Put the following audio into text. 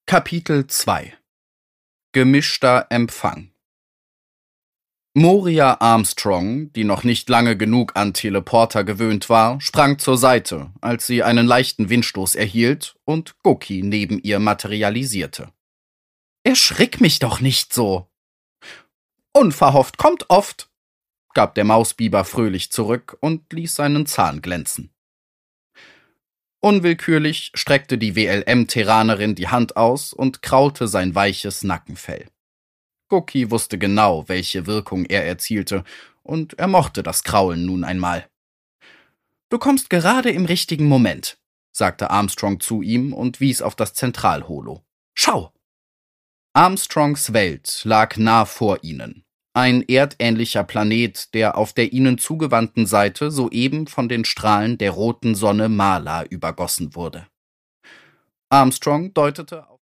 Kapitel 2 Gemischter Empfang. Moria Armstrong, die noch nicht lange genug an Teleporter gewöhnt war, sprang zur Seite, als sie einen leichten Windstoß erhielt und Guki neben ihr materialisierte. »Erschrick mich doch nicht so!« »Unverhofft kommt oft«, gab der Mausbiber fröhlich zurück und ließ seinen Zahn glänzen. Unwillkürlich streckte die WLM-Terranerin die Hand aus und kraulte sein weiches Nackenfell. Guki wusste genau, welche Wirkung er erzielte, und er mochte das Kraulen nun einmal. »Du kommst gerade im richtigen Moment«, sagte Armstrong zu ihm und wies auf das Zentralholo. »Schau!« Armstrongs Welt lag nah vor ihnen. Ein erdähnlicher Planet, der auf der ihnen zugewandten Seite soeben von den Strahlen der roten Sonne Mala übergossen wurde. Armstrong deutete auf